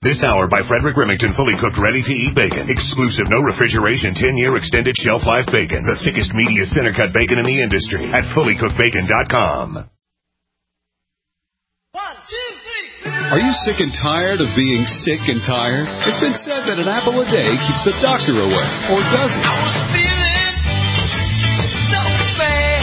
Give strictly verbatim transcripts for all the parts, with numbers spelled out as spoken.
This hour by Frederick Remington, fully cooked, ready-to-eat bacon. Exclusive, no refrigeration, ten-year extended shelf life bacon. The thickest, meatiest, center-cut bacon in the industry at fully cooked bacon dot com. One, two, three. Are you sick and tired of being sick and tired? It's been said that an apple a day keeps the doctor away, or does it? I was feeling so bad.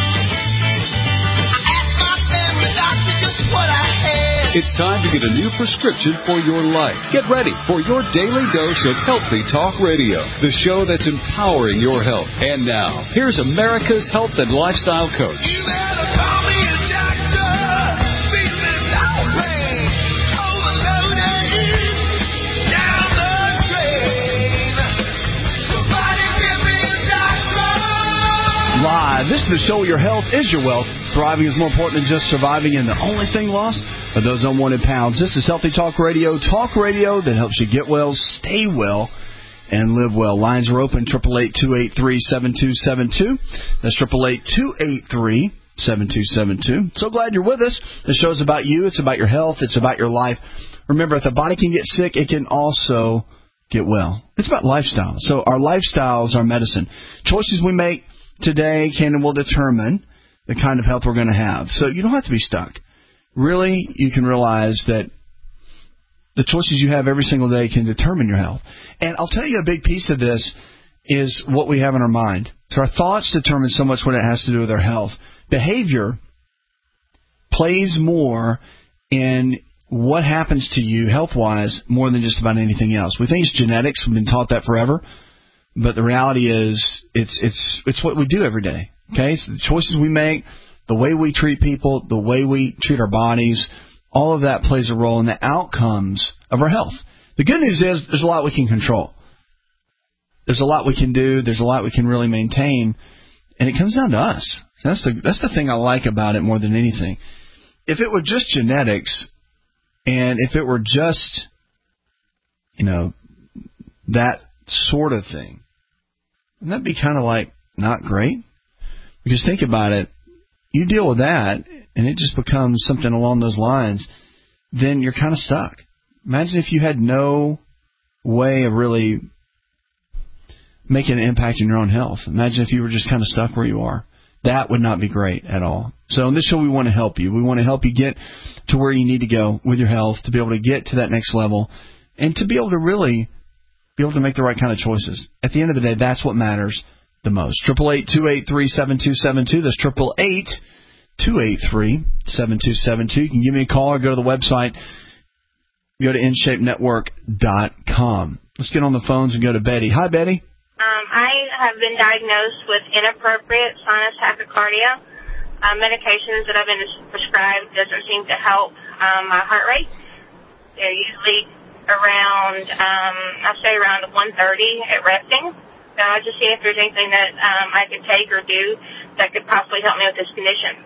I asked my family doctor just what I had. It's time to get a new prescription for your life. Get ready for your daily dose of Healthy Talk Radio, the show that's empowering your health. And now, here's America's health and lifestyle coach. You better call me a doctor. Feeling outraged, overloaded, down the drain. Somebody give me a doctor. Live. This is the show where your health is your wealth. Thriving is more important than just surviving, and the only thing lost are those unwanted pounds. This is Healthy Talk Radio, talk radio that helps you get well, stay well, and live well. Lines are open, eight eight eight, two eight three, seven two seven two. That's eight eight eight, two eight three, seven two seven two. So glad you're with us. The show's about you. It's about your health. It's about your life. Remember, if the body can get sick, it can also get well. It's about lifestyle. So our lifestyle is our medicine. Choices we make today can and will determine the kind of health we're going to have. So you don't have to be stuck. Really, you can realize that the choices you have every single day can determine your health. And I'll tell you a big piece of this is what we have in our mind. So our thoughts determine so much what it has to do with our health. Behavior plays more in what happens to you health-wise more than just about anything else. We think it's genetics. We've been taught that forever. But the reality is it's it's it's what we do every day. Okay, so the choices we make, the way we treat people, the way we treat our bodies, all of that plays a role in the outcomes of our health. The good news is there's a lot we can control. There's a lot we can do. There's a lot we can really maintain. And it comes down to us. That's the that's the thing I like about it more than anything. If it were just genetics and if it were just, you know, that sort of thing, wouldn't that be kind of like not great? Because think about it, you deal with that, and it just becomes something along those lines, then you're kind of stuck. Imagine if you had no way of really making an impact in your own health. Imagine if you were just kind of stuck where you are. That would not be great at all. So in this show, we want to help you. We want to help you get to where you need to go with your health, to be able to get to that next level, and to be able to really be able to make the right kind of choices. At the end of the day, that's what matters the most. eight eight eight, two eight three, seven two seven two. That's eight eight eight, two eight three, seven two seven two. You can give me a call or go to the website. Go to in shape network dot com. Let's get on the phones and go to Betty. Hi, Betty. Um, I have been diagnosed with inappropriate sinus tachycardia. Uh, medications that I've been prescribed doesn't seem to help um, my heart rate. They're usually around, um, I say around one thirty at resting. So I just see if there's anything that um, I could take or do that could possibly help me with this condition.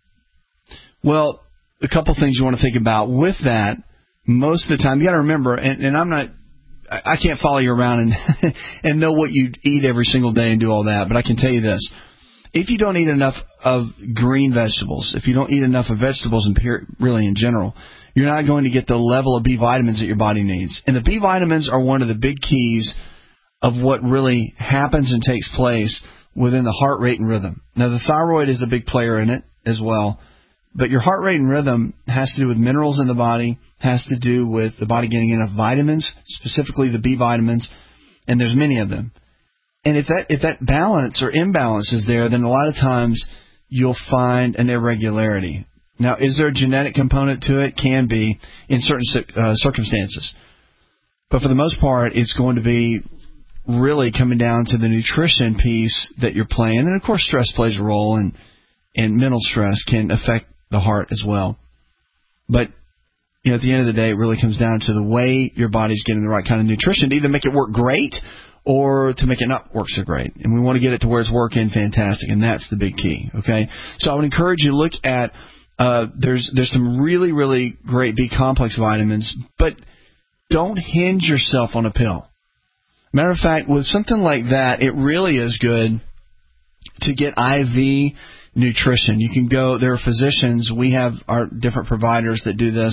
Well, a couple things you want to think about. With that, most of the time, you got to remember, and, and I'm not, I can't follow you around and and know what you eat every single day and do all that, but I can tell you this. If you don't eat enough of green vegetables, if you don't eat enough of vegetables in pure, really in general, you're not going to get the level of B vitamins that your body needs. And the B vitamins are one of the big keys of what really happens and takes place within the heart rate and rhythm. Now, the thyroid is a big player in it as well, but your heart rate and rhythm has to do with minerals in the body, has to do with the body getting enough vitamins, specifically the B vitamins, and there's many of them. And if that if that balance or imbalance is there, then a lot of times you'll find an irregularity. Now, is there a genetic component to it? Can be in certain uh, circumstances. But for the most part, it's going to be really coming down to the nutrition piece that you're playing. And, of course, stress plays a role, and, and mental stress can affect the heart as well. But, you know, at the end of the day, it really comes down to the way your body's getting the right kind of nutrition to either make it work great or to make it not work so great. And we want to get it to where it's working fantastic, and that's the big key, okay? So I would encourage you to look at, uh, there's there's some really, really great B-complex vitamins, but don't hinge yourself on a pill. Matter of fact, with something like that, it really is good to get I V nutrition. You can go, there are physicians, we have our different providers that do this.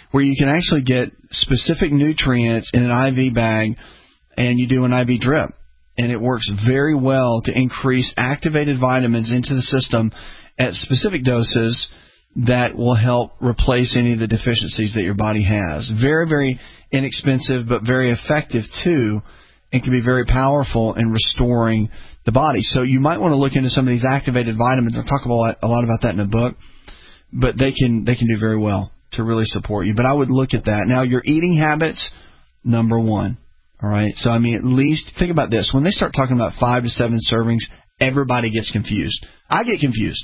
where you can actually get specific nutrients in an I V bag, and you do an I V drip. And it works very well to increase activated vitamins into the system at specific doses that will help replace any of the deficiencies that your body has. Very, very inexpensive, but very effective, too, and can be very powerful in restoring the body. So you might want to look into some of these activated vitamins. I'll talk about a lot about that in the book, but they can they can do very well to really support you. But I would look at that. Now, your eating habits, number one. All right? So, I mean, at least, think about this. When they start talking about five to seven servings, everybody gets confused. I get confused.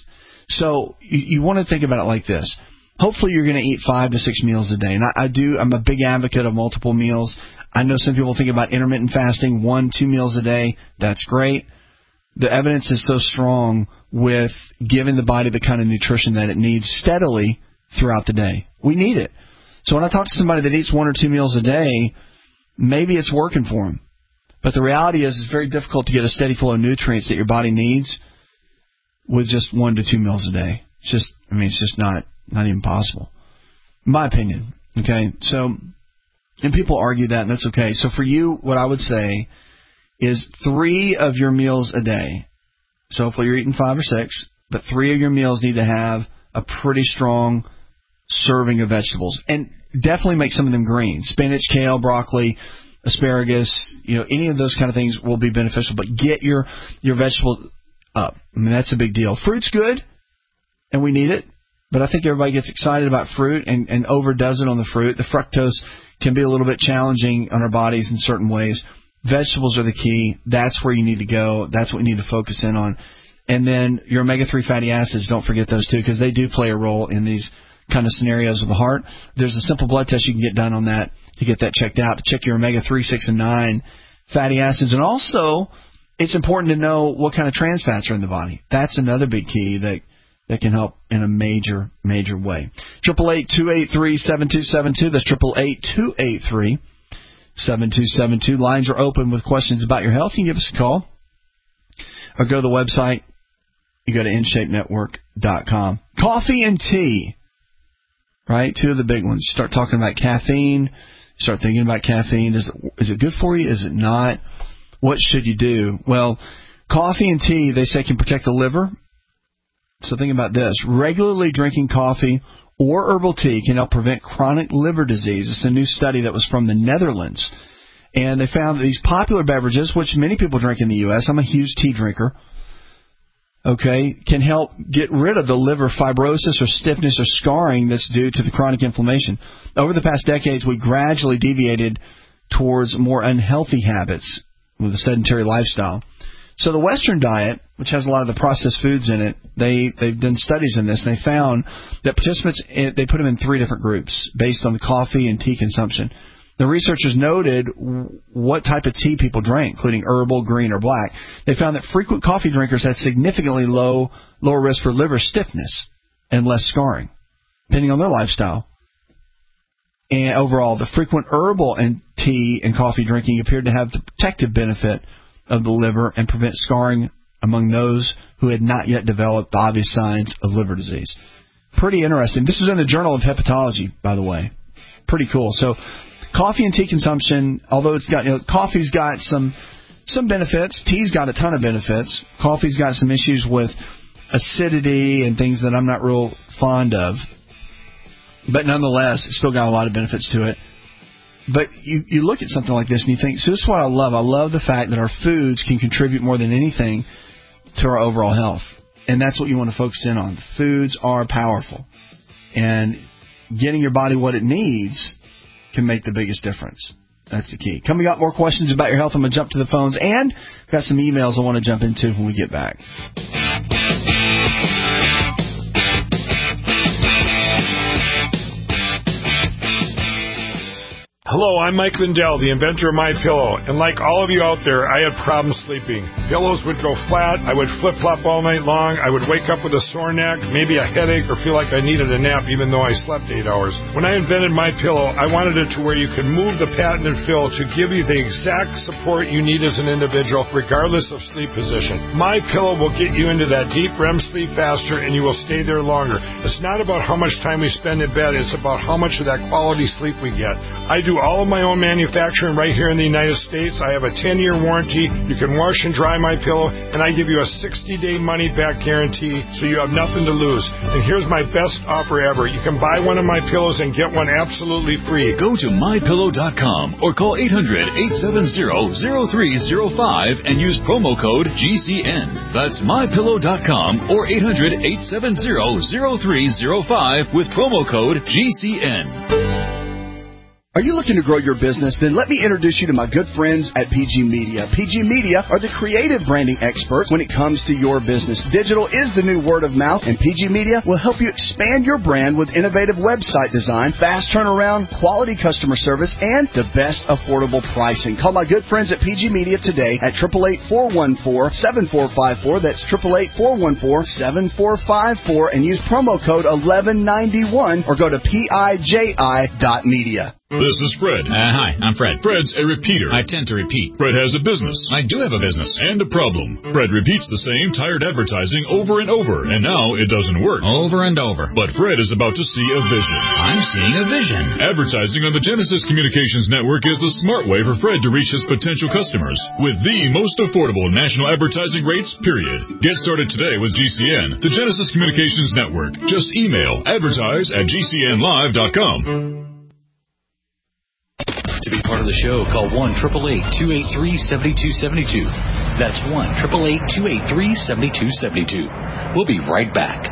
So you, you want to think about it like this. Hopefully you're going to eat five to six meals a day. And I, I do, I'm a big advocate of multiple meals. I know some people think about intermittent fasting, one, two meals a day. That's great. The evidence is so strong with giving the body the kind of nutrition that it needs steadily throughout the day. We need it. So when I talk to somebody that eats one or two meals a day, maybe it's working for them. But the reality is it's very difficult to get a steady flow of nutrients that your body needs with just one to two meals a day. It's just, I mean, it's just not, not even possible. In my opinion. Okay? So, and people argue that, and that's okay. So for you, what I would say is three of your meals a day. So hopefully you're eating five or six, but three of your meals need to have a pretty strong serving of vegetables. And definitely make some of them green. Spinach, kale, broccoli, asparagus, you know, any of those kind of things will be beneficial. But get your, your vegetables up. I mean, that's a big deal. Fruit's good, and we need it. But I think everybody gets excited about fruit and, and overdoes it on the fruit. The fructose can be a little bit challenging on our bodies in certain ways. Vegetables are the key. That's where you need to go. That's what we need to focus in on. And then your omega three fatty acids, don't forget those too, because they do play a role in these kind of scenarios of the heart. There's a simple blood test you can get done on that to get that checked out, to check your omega three, six, and nine fatty acids. And also, it's important to know what kind of trans fats are in the body. That's another big key that that can help in a major, major way. Triple eight two eight three seven two seven two. That's triple eight two eight three seven two seven two. Lines are open with questions about your health. You can give us a call or go to the website. You go to in shape network dot com. Coffee and tea, right? Two of the big ones. Start talking about caffeine. Start thinking about caffeine. Is it, is it good for you? Is it not? What should you do? Well, coffee and tea, they say, can protect the liver. So think about this. Regularly drinking coffee or herbal tea can help prevent chronic liver disease. It's a new study that was from the Netherlands. And they found that these popular beverages, which many people drink in the U S, I'm a huge tea drinker, okay, can help get rid of the liver fibrosis or stiffness or scarring that's due to the chronic inflammation. Over the past decades, we gradually deviated towards more unhealthy habits with a sedentary lifestyle. So the Western diet, which has a lot of the processed foods in it, they, they've done studies in this, and they found that participants, they put them in three different groups based on the coffee and tea consumption. The researchers noted what type of tea people drank, including herbal, green, or black. They found that frequent coffee drinkers had significantly low, lower risk for liver stiffness and less scarring, depending on their lifestyle. And overall, the frequent herbal and tea and coffee drinking appeared to have the protective benefit of the liver and prevent scarring among those who had not yet developed the obvious signs of liver disease. Pretty interesting. This is in the Journal of Hepatology, by the way. Pretty cool. So coffee and tea consumption, although it's got, you know, coffee's got some some benefits, tea's got a ton of benefits. Coffee's got some issues with acidity and things that I'm not real fond of. But nonetheless, it's still got a lot of benefits to it. But you, you look at something like this and you think, so this is what I love. I love the fact that our foods can contribute more than anything to our overall health. And that's what you want to focus in on. Foods are powerful. And getting your body what it needs can make the biggest difference. That's the key. Coming up, more questions about your health. I'm going to jump to the phones. And I've got some emails I want to jump into when we get back. Hello, I'm Mike Lindell, the inventor of MyPillow, and like all of you out there, I had problems sleeping. Pillows would go flat, I would flip-flop all night long, I would wake up with a sore neck, maybe a headache, or feel like I needed a nap even though I slept eight hours. When I invented MyPillow, I wanted it to where you could move the patented fill to give you the exact support you need as an individual, regardless of sleep position. MyPillow will get you into that deep R E M sleep faster, and you will stay there longer. It's not about how much time we spend in bed, it's about how much of that quality sleep we get. I do all of my own manufacturing right here in the United States. I have a ten-year warranty. You can wash and dry my pillow, and I give you a sixty-day money-back guarantee, so you have nothing to lose. And here's my best offer ever. You can buy one of my pillows and get one absolutely free. Go to my pillow dot com or call eight hundred, eight seven zero, zero three zero five and use promo code G C N. That's my pillow dot com or eight hundred, eight seven zero, zero three zero five with promo code G C N. Are you looking to grow your business? Then let me introduce you to my good friends at P G Media. P G Media are the creative branding experts when it comes to your business. Digital is the new word of mouth, and P G Media will help you expand your brand with innovative website design, fast turnaround, quality customer service, and the best affordable pricing. Call my good friends at P G Media today at eight eight eight, four one four, seven four five four. That's eight eight eight, four one four, seven four five four, and use promo code eleven ninety-one or go to P I J I dot media. This is Fred. Uh, hi, I'm Fred. Fred's a repeater. I tend to repeat. Fred has a business. I do have a business. And a problem. Fred repeats the same tired advertising over and over, and now it doesn't work. Over and over. But Fred is about to see a vision. I'm seeing a vision. Advertising on the Genesis Communications Network is the smart way for Fred to reach his potential customers with the most affordable national advertising rates, period. Get started today with G C N, the Genesis Communications Network. Just email advertise at G C N live dot com. To be part of the show, call one eight eight eight, two eight three, seven two seven two. That's one eight eight eight, two eight three, seven two seven two. We'll be right back.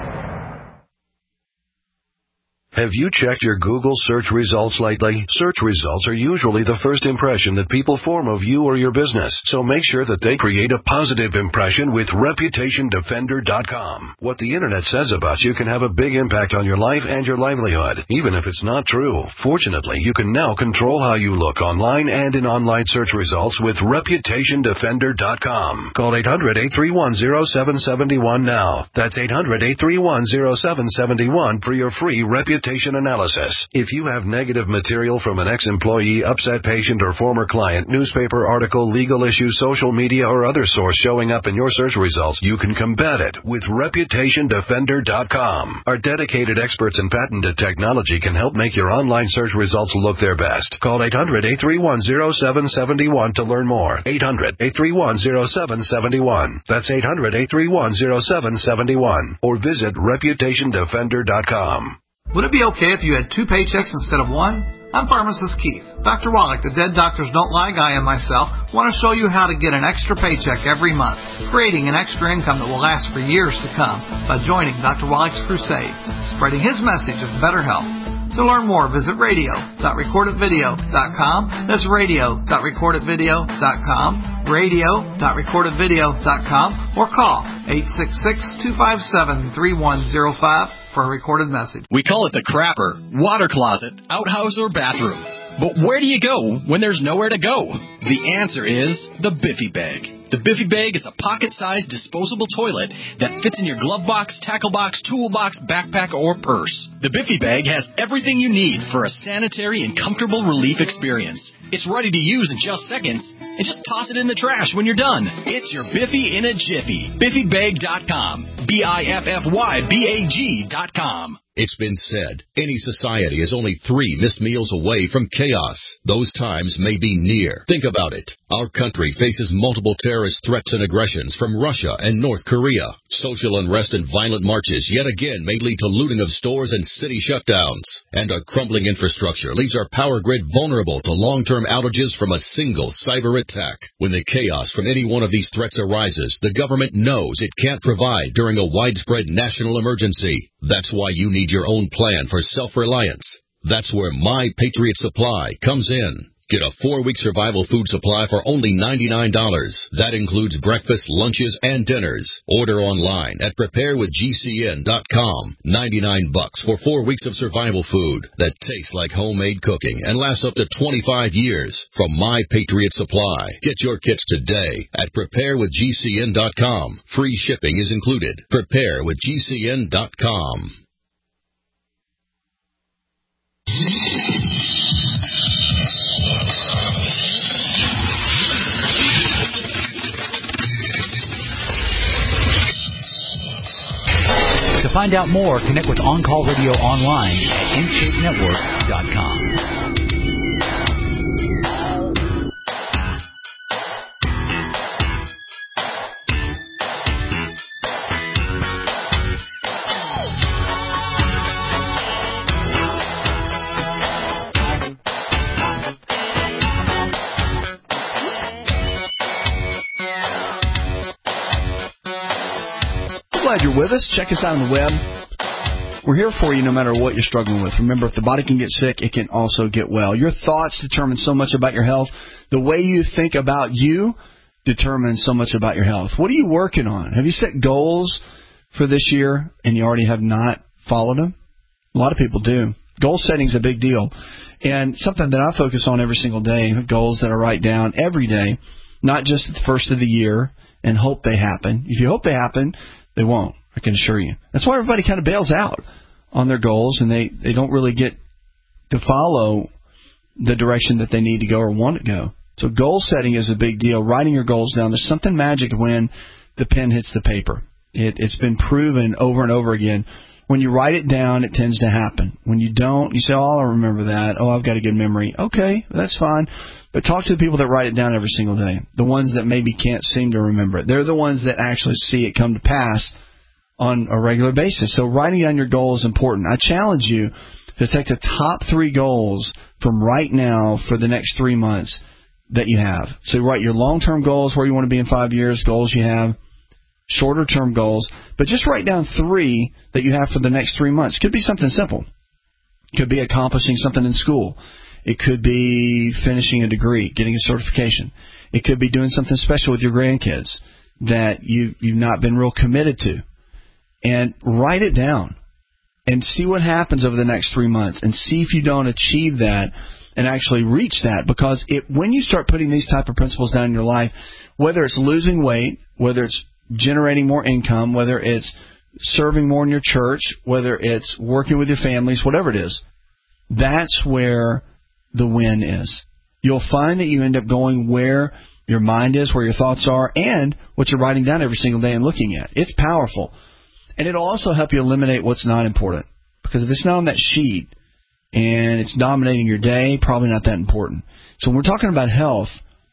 Have you checked your Google search results lately? Search results are usually the first impression that people form of you or your business, so make sure that they create a positive impression with reputation defender dot com. What the internet says about you can have a big impact on your life and your livelihood, even if it's not true. Fortunately, you can now control how you look online and in online search results with reputation defender dot com. Call eight hundred, eight three one, zero seven seven one now. That's eight hundred, eight three one, zero seven seven one for your free reputation analysis. If you have negative material from an ex-employee, upset patient, or former client, newspaper article, legal issue, social media, or other source showing up in your search results, you can combat it with reputation defender dot com. Our dedicated experts in patented technology can help make your online search results look their best. Call eight hundred, eight three one, zero seven seven one to learn more. eight hundred, eight three one, zero seven seven one. That's eight hundred, eight three one, zero seven seven one. Or visit reputation defender dot com. Would it be okay if you had two paychecks instead of one? I'm pharmacist Keith. Doctor Wallach, the Dead Doctors Don't Lie guy, and myself want to show you how to get an extra paycheck every month, creating an extra income that will last for years to come by joining Doctor Wallach's crusade, spreading his message of better health. To learn more, visit radio dot record it video dot com. That's radio dot record it video dot com, radio dot record it video dot com, or call eight six six, two five seven, three one zero five for a recorded message. We call it the crapper, water closet, outhouse, or bathroom. But where do you go when there's nowhere to go? The answer is the Biffy Bag. The Biffy Bag is a pocket-sized disposable toilet that fits in your glove box, tackle box, toolbox, backpack, or purse. The Biffy Bag has everything you need for a sanitary and comfortable relief experience. It's ready to use in just seconds, and just toss it in the trash when you're done. It's your Biffy in a jiffy. Biffy Bag dot com. B I F F Y B A G dot com. It's been said, any society is only three missed meals away from chaos. Those times may be near. Think about it. Our country faces multiple terrorist threats and aggressions from Russia and North Korea. Social unrest and violent marches yet again may lead to looting of stores and city shutdowns. And our crumbling infrastructure leaves our power grid vulnerable to long-term outages from a single cyber attack. When the chaos from any one of these threats arises, the government knows it can't provide during a widespread national emergency. That's why you need your own plan for self-reliance. That's where My Patriot Supply comes in. Get a four-week survival food supply for only ninety-nine dollars. That includes breakfast, lunches, and dinners. Order online at prepare with G C N dot com. ninety-nine bucks for four weeks of survival food that tastes like homemade cooking and lasts up to twenty-five years from My Patriot Supply. Get your kits today at prepare with G C N dot com. Free shipping is included. prepare with G C N dot com. To find out more, connect with On Call Radio online at in shape network dot com. Glad you're with us. Check us out on the web. We're here for you no matter what you're struggling with. Remember, if the body can get sick, it can also get well. Your thoughts determine so much about your health. The way you think about you determines so much about your health. What are you working on? Have you set goals for this year and you already have not followed them? A lot of people do. Goal setting is a big deal. And something that I focus on every single day, goals that I write down every day, not just at the first of the year and hope they happen. If you hope they happen, they won't, I can assure you. That's why everybody kind of bails out on their goals, and they, they don't really get to follow the direction that they need to go or want to go. So goal setting is a big deal. Writing your goals down. There's something magic when the pen hits the paper. It, it's been proven over and over again. When you write it down, it tends to happen. When you don't, you say, oh, I'll remember that. Oh, I've got a good memory. Okay, that's fine. But talk to the people that write it down every single day, the ones that maybe can't seem to remember it. They're the ones that actually see it come to pass on a regular basis. So writing down your goal is important. I challenge you to take the top three goals from right now for the next three months that you have. So write your long-term goals, where you want to be in five years, goals you have, shorter-term goals. But just write down three that you have for the next three months. Could be something simple. Could be accomplishing something in school. It could be finishing a degree, getting a certification. It could be doing something special with your grandkids that you, you've not been real committed to. And write it down and see what happens over the next three months and see if you don't achieve that and actually reach that. Because it, when you start putting these type of principles down in your life, whether it's losing weight, whether it's generating more income, whether it's serving more in your church, whether it's working with your families, whatever it is, that's where the win is. You'll find that you end up going where your mind is, where your thoughts are, and what you're writing down every single day and looking at. It's powerful. And it'll also help you eliminate what's not important. Because if it's not on that sheet and it's dominating your day, probably not that important. So when we're talking about health,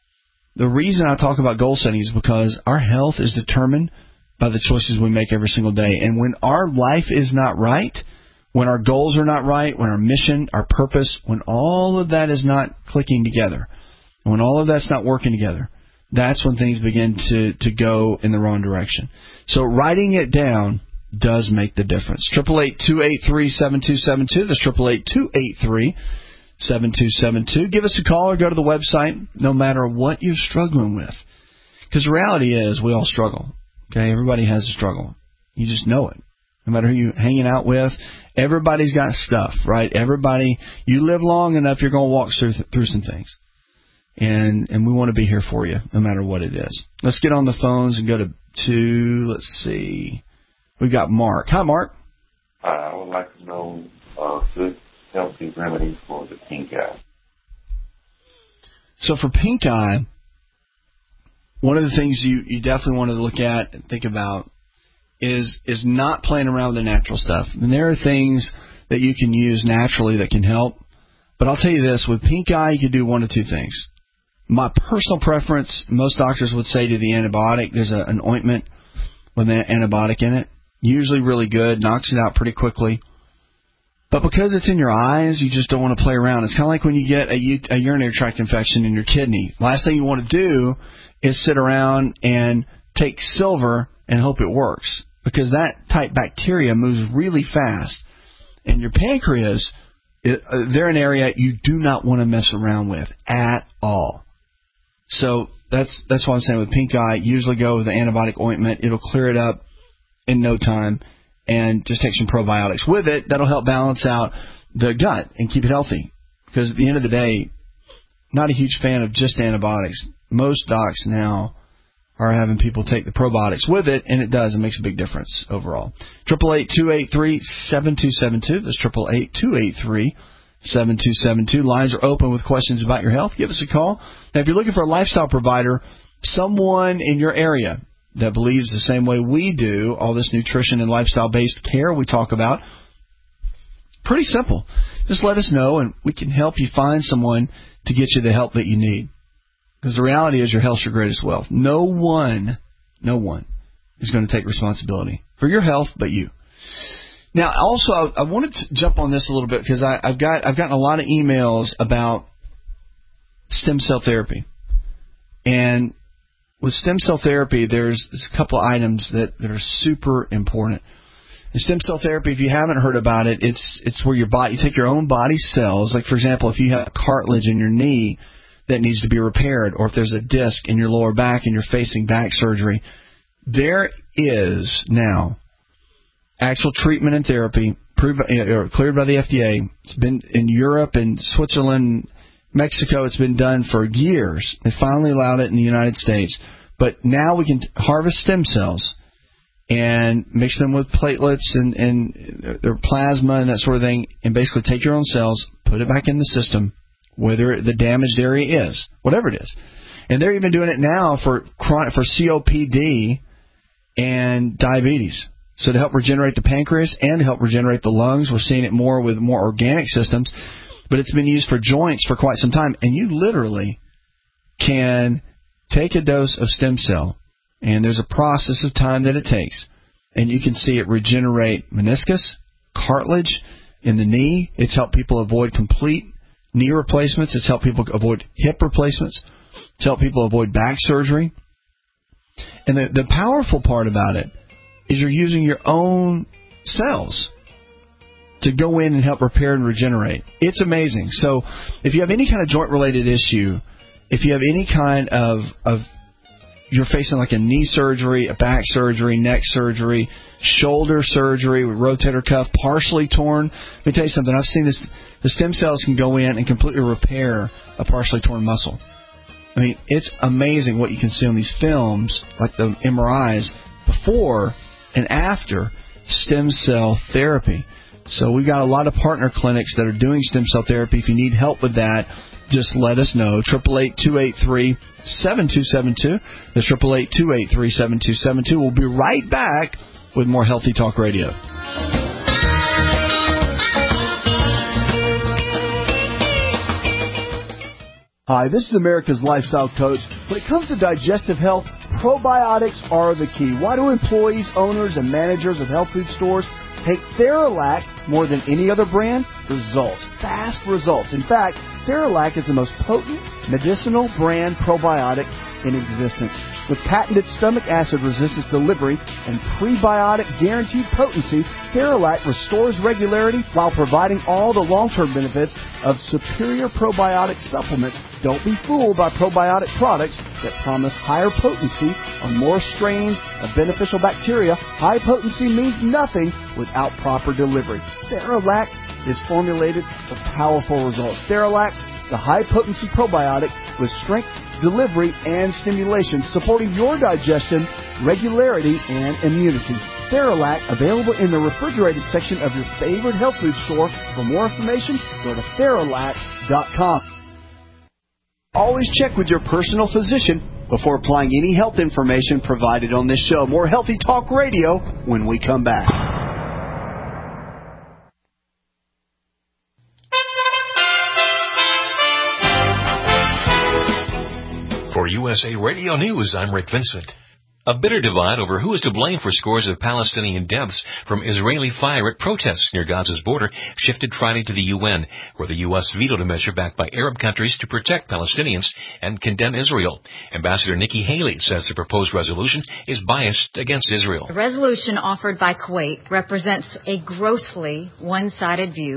the reason I talk about goal setting is because our health is determined by the choices we make every single day. And when our life is not right, when our goals are not right, when our mission, our purpose, when all of that is not clicking together, when all of that's not working together, that's when things begin to, to go in the wrong direction. So writing it down does make the difference. eight eight eight, two eight three, seven two seven two. That's eight eight eight, two eight three, seven two seven two. Give us a call or go to the website, no matter what you're struggling with. Because the reality is we all struggle. Okay, everybody has a struggle. You just know it. No matter who you're hanging out with, everybody's got stuff, right? Everybody, you live long enough, you're going to walk through, through some things. And and we want to be here for you, no matter what it is. Let's get on the phones and go to two, let's see. We've got Mark. Hi, Mark. Hi, I would like to know uh, good, healthy remedies for the pink eye. So for pink eye, one of the things you, you definitely want to look at and think about is is not playing around with the natural stuff. And there are things that you can use naturally that can help. But I'll tell you this, with pink eye, you can do one of two things. My personal preference, most doctors would say to the antibiotic, there's a, an ointment with an antibiotic in it. Usually really good, knocks it out pretty quickly. But because it's in your eyes, you just don't want to play around. It's kind of like when you get a, a urinary tract infection in your kidney. Last thing you want to do is sit around and take silver and hope it works. Because that type bacteria moves really fast. And your pancreas it, uh, they're an area you do not want to mess around with at all. So that's that's what I'm saying with pink eye. Usually go with the antibiotic ointment. It'll clear it up in no time, and just take some probiotics with it. That'll help balance out the gut and keep it healthy. Because at the end of the day, not a huge fan of just antibiotics. Most docs now are having people take the probiotics with it, and it does. It makes a big difference overall. Triple eight two eight three seven two seven two. That's triple eight two eight three seven two seven two. Lines are open with questions about your health. Give us a call. Now, if you're looking for a lifestyle provider, someone in your area that believes the same way we do, all this nutrition and lifestyle-based care we talk about, pretty simple. Just let us know, and we can help you find someone to get you the help that you need. Because the reality is your health's your greatest wealth. No one, no one is going to take responsibility for your health but you. Now, also, I, I wanted to jump on this a little bit because I, I've got I've gotten a lot of emails about stem cell therapy. And with stem cell therapy, there's, there's a couple items that, that are super important. In stem cell therapy, if you haven't heard about it, it's it's where your body, you take your own body cells. Like, for example, if you have cartilage in your knee that needs to be repaired, or if there's a disc in your lower back and you're facing back surgery, there is now actual treatment and therapy approved by, or cleared by the F D A. It's been in Europe and Switzerland, Mexico. It's been done for years. They finally allowed it in the United States. But now we can harvest stem cells and mix them with platelets and, and their plasma and that sort of thing, and basically take your own cells, put it back in the system, whether the damaged area is, whatever it is. And they're even doing it now for chronic, for C O P D and diabetes. So to help regenerate the pancreas and to help regenerate the lungs. We're seeing it more with more organic systems. But it's been used for joints for quite some time. And you literally can take a dose of stem cell, and there's a process of time that it takes, and you can see it regenerate meniscus, cartilage in the knee. It's helped people avoid complete knee replacements. It's helped people avoid hip replacements. It's helped people avoid back surgery. And the, the powerful part about it is you're using your own cells to go in and help repair and regenerate. It's amazing. So if you have any kind of joint-related issue, if you have any kind of, of you're facing like a knee surgery, a back surgery, neck surgery, shoulder surgery with rotator cuff partially torn, let me tell you something. I've seen this. The stem cells can go in and completely repair a partially torn muscle. I mean, it's amazing what you can see on these films, like the M R Is, before and after stem cell therapy. So we've got a lot of partner clinics that are doing stem cell therapy. If you need help with that, just let us know. triple eight two eight three seven two seven two. That's triple eight two eight three seven two seven two. We'll be right back with more Healthy Talk Radio. Hi, this is America's Lifestyle Coach. When it comes to digestive health, probiotics are the key. Why do employees, owners, and managers of health food stores take Theralac more than any other brand? Results. Fast results. In fact, Theralac is the most potent medicinal brand probiotic in existence. With patented stomach acid resistance delivery and prebiotic guaranteed potency, Theralac restores regularity while providing all the long-term benefits of superior probiotic supplements. Don't be fooled by probiotic products that promise higher potency on more strains of beneficial bacteria. High potency means nothing without proper delivery. Theralac is formulated for powerful results. Theralac, the high-potency probiotic with strength, delivery, and stimulation, supporting your digestion, regularity, and immunity. Theralac, available in the refrigerated section of your favorite health food store. For more information, go to Theralac dot com. Always check with your personal physician before applying any health information provided on this show. More Healthy Talk Radio when we come back. For U S A Radio News, I'm Rick Vincent. A bitter divide over who is to blame for scores of Palestinian deaths from Israeli fire at protests near Gaza's border shifted Friday to the U N, where the U S vetoed a measure backed by Arab countries to protect Palestinians and condemn Israel. Ambassador Nikki Haley says the proposed resolution is biased against Israel. The resolution offered by Kuwait represents a grossly one-sided view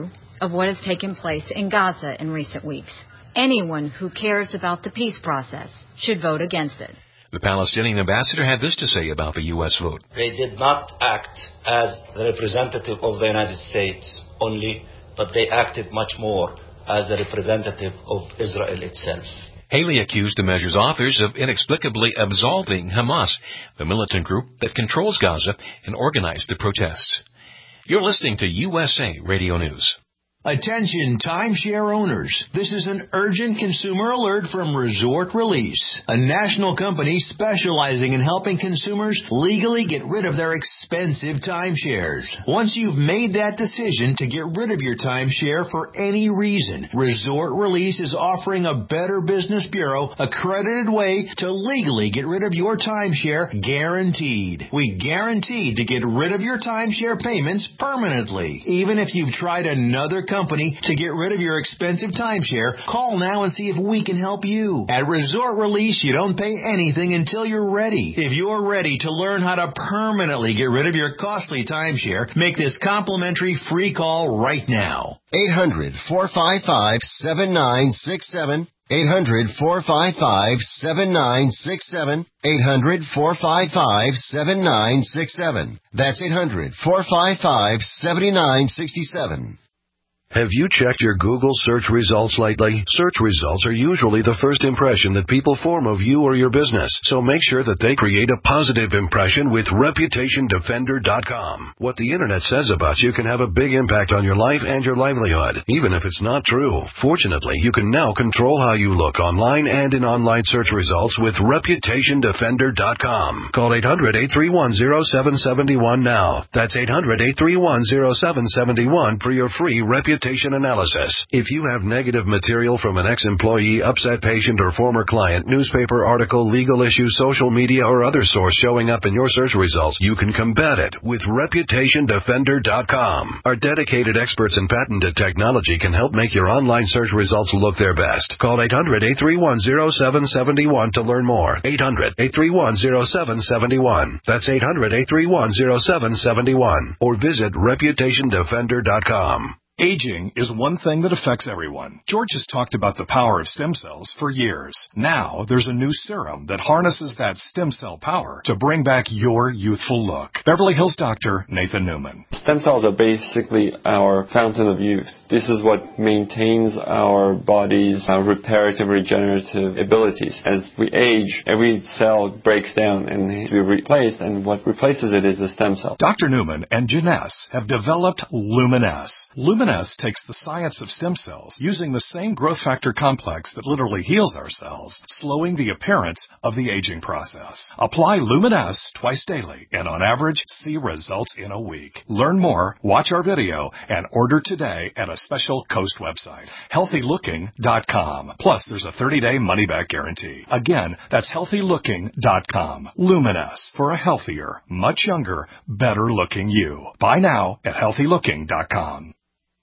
of what has taken place in Gaza in recent weeks. Anyone who cares about the peace process should vote against it. The Palestinian ambassador had this to say about the U S vote. They did not act as the representative of the United States only, but they acted much more as the representative of Israel itself. Haley accused the measure's authors of inexplicably absolving Hamas, the militant group that controls Gaza and organized the protests. You're listening to U S A Radio News. Attention timeshare owners. This is an urgent consumer alert from Resort Release, a national company specializing in helping consumers legally get rid of their expensive timeshares. Once you've made that decision to get rid of your timeshare for any reason, Resort Release is offering a Better Business Bureau accredited way to legally get rid of your timeshare guaranteed. We guarantee to get rid of your timeshare payments permanently. Even if you've tried another company to get rid of your expensive timeshare, call now and see if we can help you. At Resort Release, you don't pay anything until you're ready. If you're ready to learn how to permanently get rid of your costly timeshare, make this complimentary free call right now. eight hundred, four five five, seven nine six seven. eight hundred, four five five, seven nine six seven. eight hundred, four five five, seven nine six seven. That's eight hundred, four five five, seven nine six seven. Have you checked your Google search results lately? Search results are usually the first impression that people form of you or your business, so make sure that they create a positive impression with Reputation Defender dot com. What the Internet says about you can have a big impact on your life and your livelihood, even if it's not true. Fortunately, you can now control how you look online and in online search results with Reputation Defender dot com. Call eight hundred, eight three one, zero seven seven one now. That's eight hundred, eight three one, zero seven seven one for your free Reputation analysis. If you have negative material from an ex-employee, upset patient, or former client, newspaper article, legal issue, social media, or other source showing up in your search results, you can combat it with Reputation Defender dot com. Our dedicated experts in patented technology can help make your online search results look their best. Call eight hundred, eight three one, zero seven seven one to learn more. eight hundred, eight three one, zero seven seven one. That's eight hundred, eight three one, zero seven seven one. Or visit Reputation Defender dot com. Aging is one thing that affects everyone. George has talked about the power of stem cells for years. Now, there's a new serum that harnesses that stem cell power to bring back your youthful look. Beverly Hills doctor Nathan Newman. Stem cells are basically our fountain of youth. This is what maintains our body's uh, reparative, regenerative abilities. As we age, every cell breaks down and needs to be replaced, and what replaces it is the stem cell. Doctor Newman and Janess have developed Luminess. Luminess takes the science of stem cells, using the same growth factor complex that literally heals our cells, slowing the appearance of the aging process. Apply Luminess twice daily, and on average, see results in a week. Learn more, watch our video, and order today at a special Coast website, healthy looking dot com. Plus, there's a thirty-day money-back guarantee. Again, that's healthy looking dot com. Luminess, for a healthier, much younger, better-looking you. Buy now at healthy looking dot com.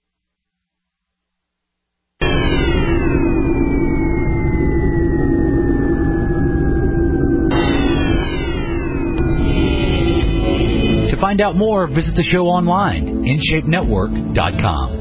To find out more, visit the show online, in shape network dot com.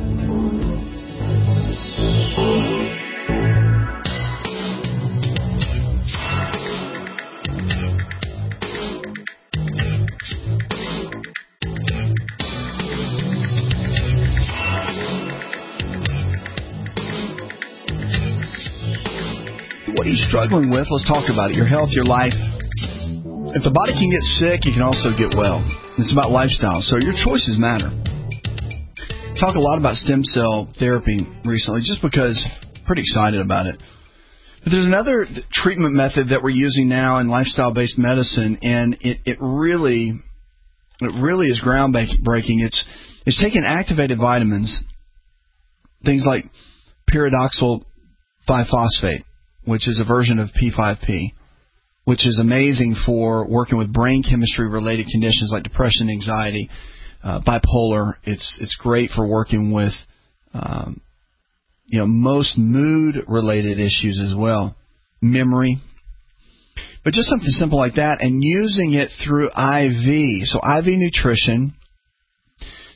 What are you struggling with? Let's talk about it. Your health, your life. If the body can get sick, you can also get well. It's about lifestyle, so your choices matter. Talk a lot about stem cell therapy recently, just because I'm pretty excited about it. But there's another treatment method that we're using now in lifestyle-based medicine, and it, it really, it really is groundbreaking. It's it's taking activated vitamins, things like pyridoxal five phosphate, which is a version of P five P, which is amazing for working with brain chemistry-related conditions like depression, anxiety, uh, bipolar. It's it's great for working with um, you know most mood-related issues as well, memory. But just something simple like that, and using it through I V. So I V nutrition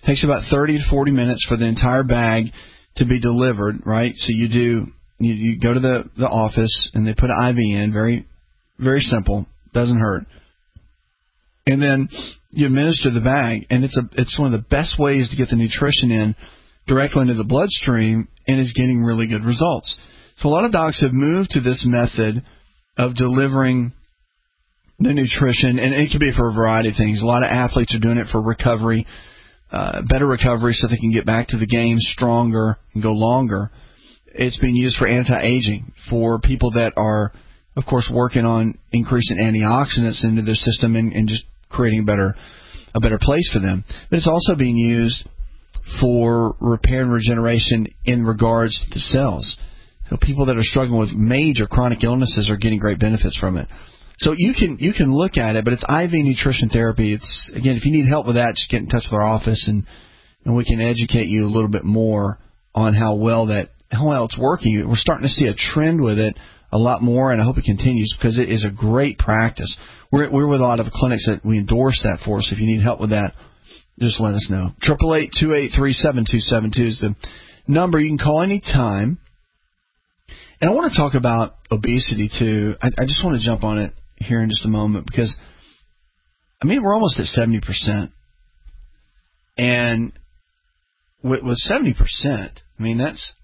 It takes about thirty to forty minutes for the entire bag to be delivered, right? So you do, you, you go to the, the office and they put an I V in, very, very simple, doesn't hurt. And then you administer the bag, and it's a it's one of the best ways to get the nutrition in directly into the bloodstream, and is getting really good results. So a lot of docs have moved to this method of delivering the nutrition, and it can be for a variety of things. A lot of athletes are doing it for recovery, uh, better recovery, so they can get back to the game stronger and go longer. It's being used for anti-aging, for people that are, of course, working on increasing antioxidants into their system and, and just creating a better, a better place for them. But it's also being used for repair and regeneration in regards to the cells. So people that are struggling with major chronic illnesses are getting great benefits from it. So you can you can look at it, but it's I V nutrition therapy. It's, again, if you need help with that, just get in touch with our office, and, and we can educate you a little bit more on how well that how well it's working. We're starting to see a trend with it a lot more, and I hope it continues, because it is a great practice. We're we're with a lot of clinics that we endorse that for. So if you need help with that, just let us know. Triple eight two eight three seven two seven two is the number. You can call any time. And I want to talk about obesity too. I, I just want to jump on it here in just a moment, because I mean we're almost at seventy percent, and with, with seventy percent, I mean that's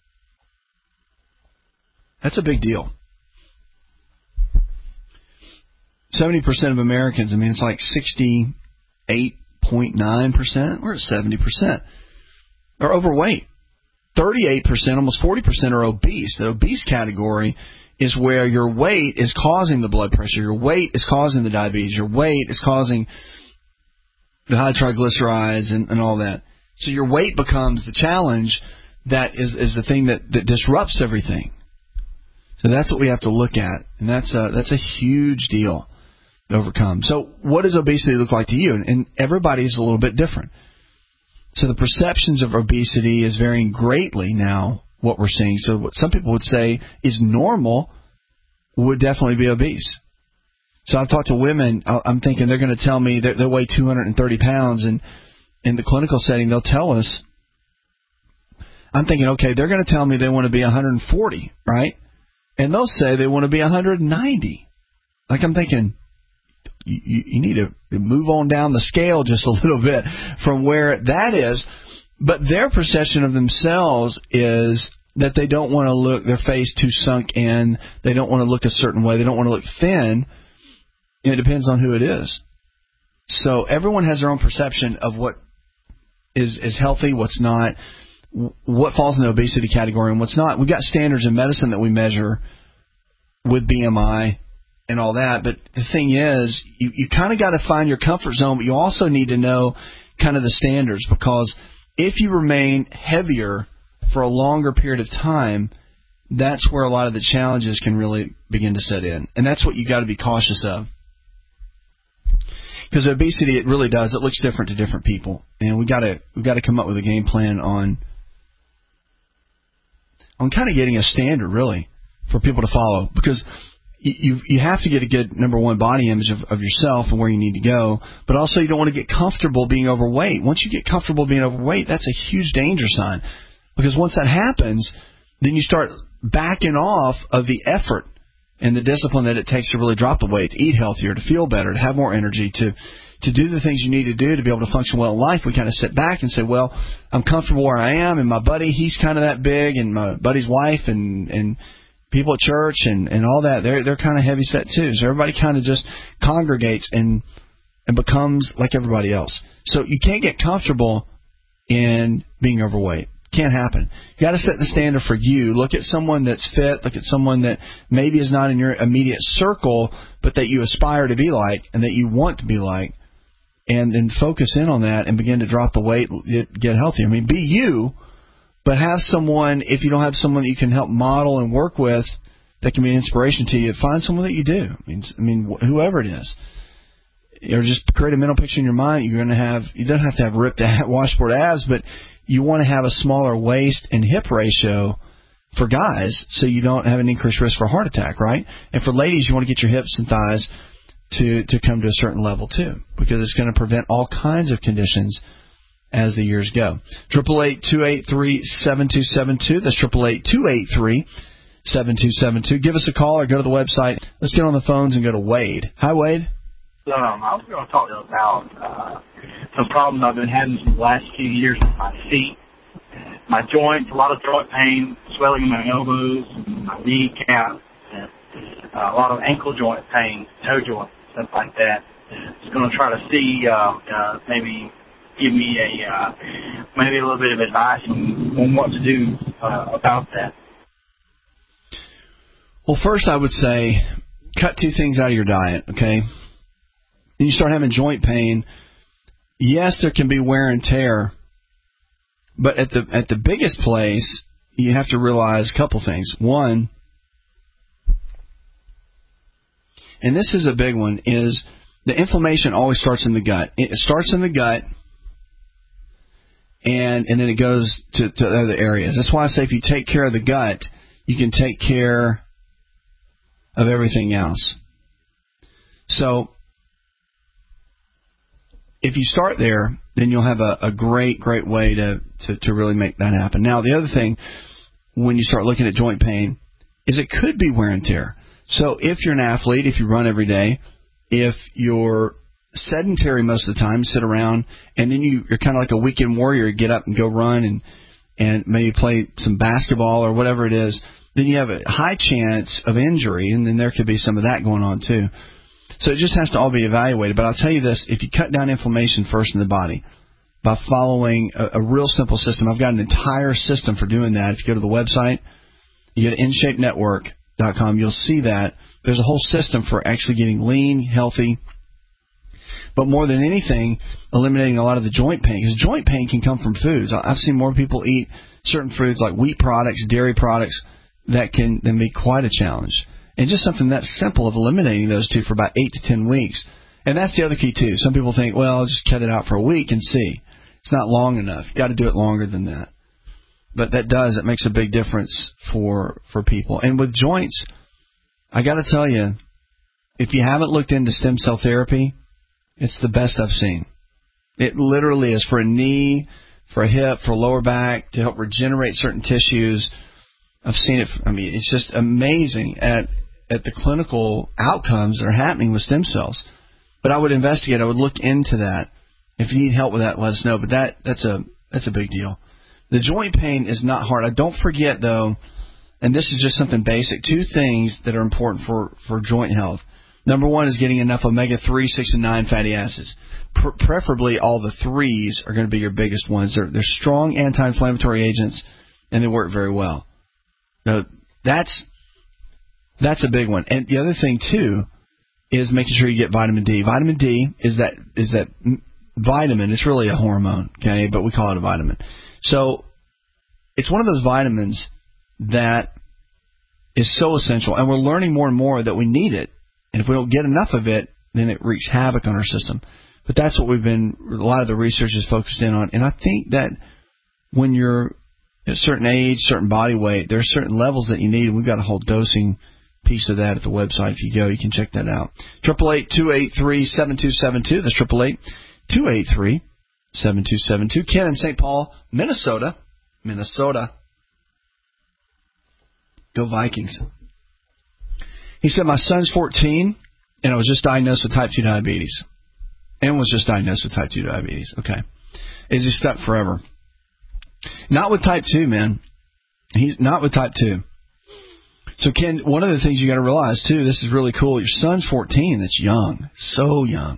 that's a big deal. Seventy percent of Americans, I mean it's like sixty-eight point nine percent. We're at seventy percent are overweight. thirty-eight percent, almost forty percent are obese. The obese category is where your weight is causing the blood pressure. Your weight is causing the diabetes. Your weight is causing the high triglycerides and, and all that. So your weight becomes the challenge that is, is the thing that, that disrupts everything. So that's what we have to look at, and that's a, that's a huge deal to overcome. So what does obesity look like to you? And, and everybody's a little bit different. So the perceptions of obesity is varying greatly now, what we're seeing. So what some people would say is normal would definitely be obese. So I've talked to women, I'm thinking they're going to tell me that they weigh two hundred thirty pounds, and in the clinical setting they'll tell us, I'm thinking, okay, they're going to tell me they want to be one hundred forty, right? And they'll say they want to be one hundred ninety. Like I'm thinking, You, you need to move on down the scale just a little bit from where that is. But their perception of themselves is that they don't want to look, their face too sunk in. They don't want to look a certain way. They don't want to look thin. It depends on who it is. So everyone has their own perception of what is, is healthy, what's not, what falls in the obesity category and what's not. We've got standards in medicine that we measure with B M I and all that, but the thing is, you, you kind of got to find your comfort zone, but you also need to know kind of the standards, because if you remain heavier for a longer period of time, that's where a lot of the challenges can really begin to set in, and that's what you got to be cautious of. Because obesity, it really does, it looks different to different people, and we got to we got to come up with a game plan on on kind of getting a standard really for people to follow, because You you have to get a good, number one, body image of, of yourself and where you need to go, but also you don't want to get comfortable being overweight. Once you get comfortable being overweight, that's a huge danger sign, because once that happens, then you start backing off of the effort and the discipline that it takes to really drop the weight, to eat healthier, to feel better, to have more energy, to to do the things you need to do to be able to function well in life. We kind of sit back and say, well, I'm comfortable where I am, and my buddy, he's kind of that big, and my buddy's wife and and people at church and, and all that, they're they're kind of heavy set too. So everybody kind of just congregates and and becomes like everybody else. So you can't get comfortable in being overweight. Can't happen. You got to set the standard for you. Look at someone that's fit. Look at someone that maybe is not in your immediate circle, but that you aspire to be like and that you want to be like, and then focus in on that and begin to drop the weight, get healthy. I mean, be you. But have someone, if you don't have someone that you can help model and work with that can be an inspiration to you, find someone that you do. I mean, I mean whoever it is. Or just create a mental picture in your mind. You're going to have, you don't have to have ripped washboard abs, but you want to have a smaller waist and hip ratio for guys so you don't have an increased risk for a heart attack, right? And for ladies, you want to get your hips and thighs to, to come to a certain level too, because it's going to prevent all kinds of conditions as the years go. Triple eight two eight three seven two seven two. That's triple eight two eight three seven two seven two. Give us a call or go to the website. Let's get on the phones and go to Wade. Hi, Wade. Um, I was going to talk to you about uh, some problems I've been having for the last few years with my feet, my joints, a lot of joint pain, swelling in my elbows, my kneecap, and uh, a lot of ankle joint pain, toe joint, stuff like that. I was going to try to see uh, uh, maybe give me a uh, maybe a little bit of advice on, on what to do uh, about that. Well, first I would say cut two things out of your diet, okay? Then you start having joint pain. Yes, there can be wear and tear, but at the at the biggest place, you have to realize a couple things. One, and this is a big one, is the inflammation always starts in the gut. It starts in the gut, and and then it goes to, to other areas. That's why I say if you take care of the gut, you can take care of everything else. So if you start there, then you'll have a, a great, great way to, to, to really make that happen. Now, the other thing, when you start looking at joint pain, is it could be wear and tear. So if you're an athlete, if you run every day, if you're sedentary most of the time, sit around, and then you, you're kind of like a weekend warrior, get up and go run and, and maybe play some basketball or whatever it is, then you have a high chance of injury, and then there could be some of that going on too. So it just has to all be evaluated. But I'll tell you this, if you cut down inflammation first in the body by following a, a real simple system, I've got an entire system for doing that. If you go to the website, you go to in shape network dot com, you'll see that. There's a whole system for actually getting lean, healthy, but more than anything, eliminating a lot of the joint pain. Because joint pain can come from foods. I've seen more people eat certain foods like wheat products, dairy products, that can then be quite a challenge. And just something that simple of eliminating those two for about eight to ten weeks. And that's the other key, too. Some people think, well, I'll just cut it out for a week and see. It's not long enough. You've got to do it longer than that. But that does. It makes a big difference for, for people. And with joints, I got to tell you, if you haven't looked into stem cell therapy, it's the best I've seen. It literally is for a knee, for a hip, for a lower back, to help regenerate certain tissues. I've seen it. I mean, it's just amazing at at the clinical outcomes that are happening with stem cells. But I would investigate. I would look into that. If you need help with that, let us know. But that that's a that's a big deal. The joint pain is not hard. I don't forget though, and this is just something basic. Two things that are important for for joint health. Number one is getting enough omega three, six, and nine fatty acids. Pre- preferably, all the threes are going to be your biggest ones. They're they're strong anti-inflammatory agents, and they work very well. Now, that's that's a big one. And the other thing, too, is making sure you get vitamin D. Vitamin D is that is that vitamin. It's really a hormone, okay, but we call it a vitamin. So it's one of those vitamins that is so essential, and we're learning more and more that we need it. And if we don't get enough of it, then it wreaks havoc on our system. But that's what we've been, a lot of the research is focused in on. And I think that when you're at a certain age, certain body weight, there are certain levels that you need, and we've got a whole dosing piece of that at the website. If you go, you can check that out. eight eight eight, two eight three, seven two seven two. That's eight eight eight, two eight three, seven two seven two. Ken in Saint Paul, Minnesota. Minnesota. Go Vikings. He said, my son's fourteen, and I was just diagnosed with type two diabetes. And was just diagnosed with type two diabetes. Okay. Is he stuck forever? Not with type two, man. He's not with type two. So, Ken, one of the things you got to realize, too, this is really cool. Your son's fourteen. That's young. So young.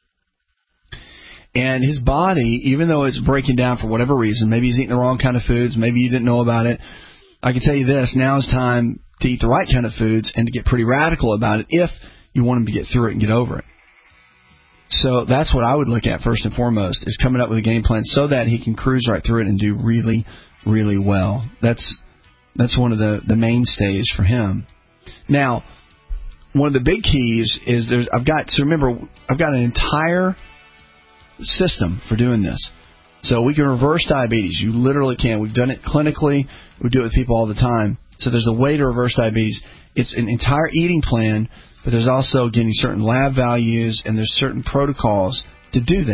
And his body, even though it's breaking down for whatever reason, maybe he's eating the wrong kind of foods, maybe you didn't know about it, I can tell you this, now is time to eat the right kind of foods and to get pretty radical about it if you want him to get through it and get over it. So that's what I would look at first and foremost, is coming up with a game plan so that he can cruise right through it and do really, really well. That's that's one of the, the mainstays for him. Now, one of the big keys is there's I've got so remember I've got an entire system for doing this. So we can reverse diabetes. You literally can. We've done it clinically. We do it with people all the time. So there's a way to reverse diabetes. It's an entire eating plan, but there's also getting certain lab values, and there's certain protocols to do that.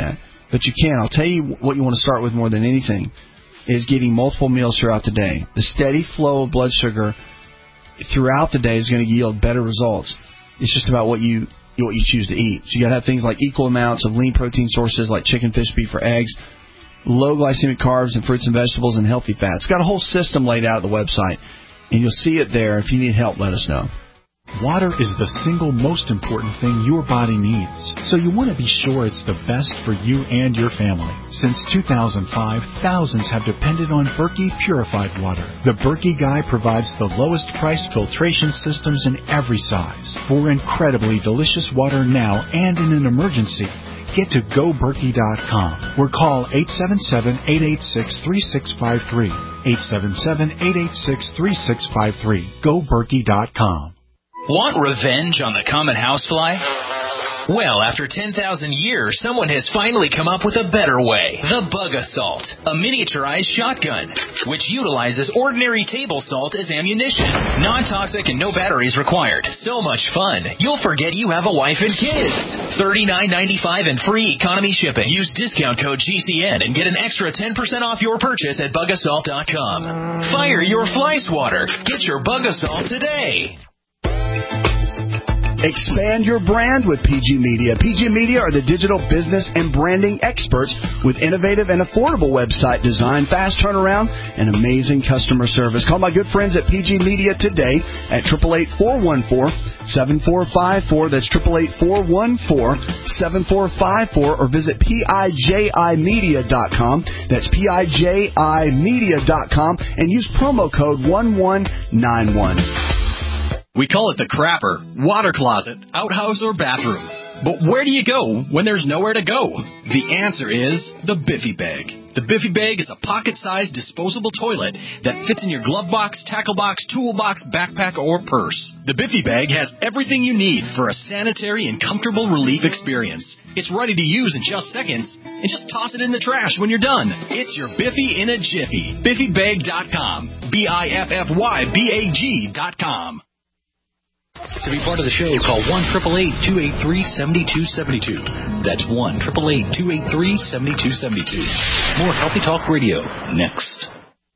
but you can. I'll tell you what you want to start with more than anything is getting multiple meals throughout the day. The steady flow of blood sugar throughout the day is going to yield better results. It's just about what you what you choose to eat. So you got to have things like equal amounts of lean protein sources like chicken, fish, beef, or eggs, low glycemic carbs and fruits and vegetables, and healthy fats. It's got a whole system laid out at the website, and you'll see it there. If you need help, let us know. Water is the single most important thing your body needs, so you want to be sure it's the best for you and your family. Since two thousand five, thousands have depended on Berkey purified water. The Berkey Guy provides the lowest price filtration systems in every size. For incredibly delicious water now and in an emergency, get to go berkey dot com or call eight seven seven, eight eight six, three six five three. eight seven seven, eight eight six, three six five three. go berkey dot com. Want revenge on the common housefly? Well, after ten thousand years, someone has finally come up with a better way. The Bug Assault, a miniaturized shotgun, which utilizes ordinary table salt as ammunition. Non-toxic and no batteries required. So much fun, you'll forget you have a wife and kids. thirty-nine ninety-five and free economy shipping. Use discount code G C N and get an extra ten percent off your purchase at bug assault dot com. Fire your fly swatter. Get your Bug Assault today. Expand your brand with P G Media. P G Media are the digital business and branding experts with innovative and affordable website design, fast turnaround, and amazing customer service. Call my good friends at P G Media today at eight eight eight, four one four, seven four five four. That's eight eight eight, four one four, seven four five four, or visit P I J I media dot com. That's P I J I media dot com and use promo code one one nine one. We call it the crapper, water closet, outhouse, or bathroom. But where do you go when there's nowhere to go? The answer is the Biffy Bag. The Biffy Bag is a pocket-sized disposable toilet that fits in your glove box, tackle box, toolbox, backpack, or purse. The Biffy Bag has everything you need for a sanitary and comfortable relief experience. It's ready to use in just seconds, and just toss it in the trash when you're done. It's your Biffy in a jiffy. Biffy Bag dot com. B I F F Y B A G dot com. To be part of the show, call one eight eight eight, two eight three, seven two seven two. That's one eight eight eight, two eight three, seven two seven two. More Healthy Talk Radio next.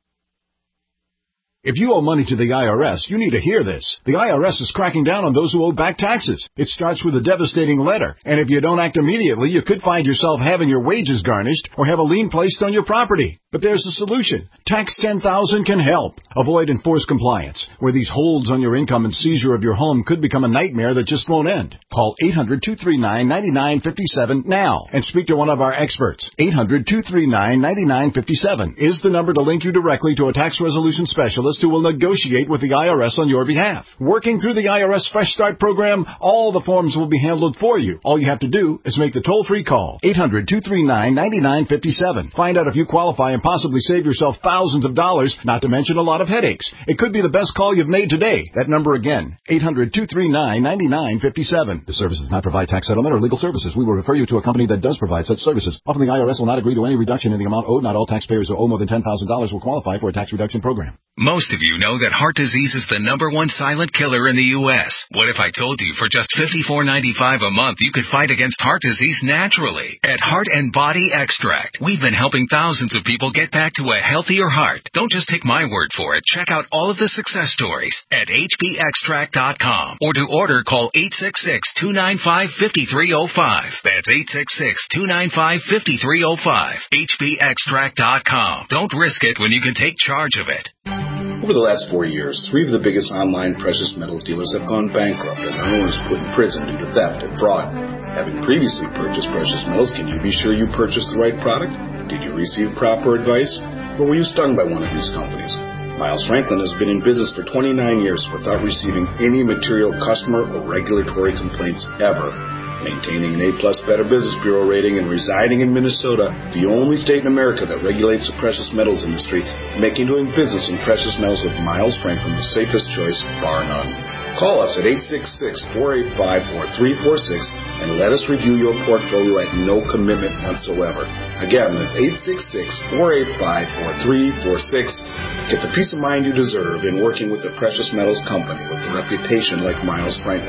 If you owe money to the I R S, you need to hear this. The I R S is cracking down on those who owe back taxes. It starts with a devastating letter, and if you don't act immediately, you could find yourself having your wages garnished or have a lien placed on your property. But there's a solution. Tax ten thousand can help. Avoid enforced compliance, where these holds on your income and seizure of your home could become a nightmare that just won't end. Call eight hundred, two three nine, nine nine five seven now and speak to one of our experts. eight hundred, two three nine, nine nine five seven is the number to link you directly to a tax resolution specialist who will negotiate with the I R S on your behalf. Working through the I R S Fresh Start program, all the forms will be handled for you. All you have to do is make the toll-free call. eight hundred, two three nine, nine nine five seven. Find out if you qualify and possibly save yourself thousands of dollars, not to mention a lot of headaches. It could be the best call you've made today. That number again, eight hundred, two three nine, nine nine five seven. The service does not provide tax settlement or legal services. We will refer you to a company that does provide such services. Often the I R S will not agree to any reduction in the amount owed. Not all taxpayers who owe more than ten thousand dollars will qualify for a tax reduction program. Most of you know that heart disease is the number one silent killer in the U S What if I told you for just fifty-four ninety-five a month you could fight against heart disease naturally? At Heart and Body Extract, we've been helping thousands of people get back to a healthier heart. Don't just take my word for it. Check out all of the success stories at H B extract dot com. Or to order, call eight six six, two nine five, five three zero five. That's eight six six, two nine five, five three zero five. H B extract dot com. Don't risk it when you can take charge of it. Over the last four years, three of the biggest online precious metals dealers have gone bankrupt and their owners put in prison due to theft and fraud. Having previously purchased precious metals, can you be sure you purchased the right product? Did you receive proper advice? Or were you stung by one of these companies? Miles Franklin has been in business for twenty-nine years without receiving any material customer or regulatory complaints ever. Maintaining an A-plus Better Business Bureau rating and residing in Minnesota, the only state in America that regulates the precious metals industry, making doing business in precious metals with Miles Franklin the safest choice, bar none. Call us at eight six six, four eight five, four three four six and let us review your portfolio at no commitment whatsoever. Again, that's eight six six, four eight five, four three four six. Get the peace of mind you deserve in working with a precious metals company with a reputation like Miles Franklin.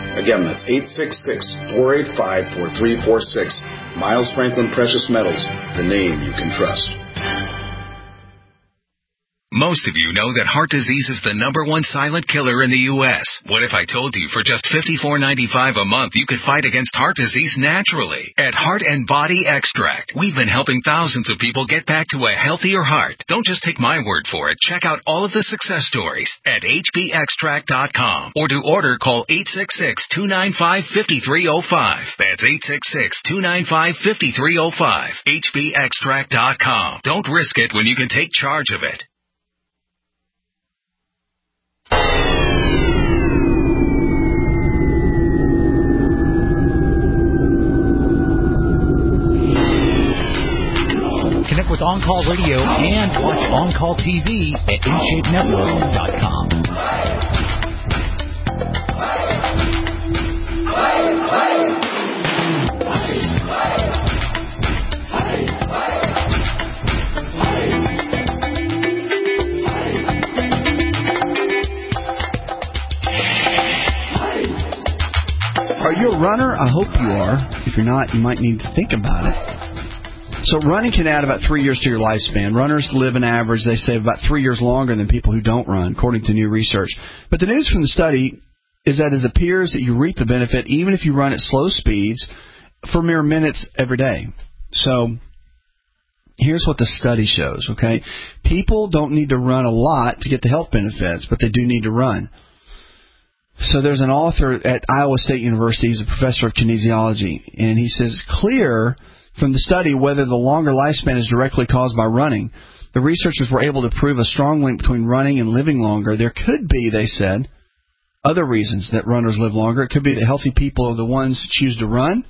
Again, that's eight six six, four eight five, four three four six. Miles Franklin Precious Metals, the name you can trust. Most of you know that heart disease is the number one silent killer in the U S What if I told you for just fifty-four ninety-five a month you could fight against heart disease naturally? At Heart and Body Extract, we've been helping thousands of people get back to a healthier heart. Don't just take my word for it. Check out all of the success stories at H B extract dot com. Or to order, call eight six six, two nine five, five three zero five. That's eight six six, two nine five, five three zero five. H B extract dot com. Don't risk it when you can take charge of it. Connect with On Call Radio and watch On Call T V at in shape network dot com. Are you a runner? I hope you are. If you're not, you might need to think about it. So running can add about three years to your lifespan. Runners live an average, they say, about three years longer than people who don't run, according to new research. But the news from the study is that it appears that you reap the benefit even if you run at slow speeds for mere minutes every day. So here's what the study shows, okay? People don't need to run a lot to get the health benefits, but they do need to run. So there's an author at Iowa State University. He's a professor of kinesiology, and he says, clear from the study whether the longer lifespan is directly caused by running. The researchers were able to prove a strong link between running and living longer. There could be, they said, other reasons that runners live longer. It could be that healthy people are the ones who choose to run.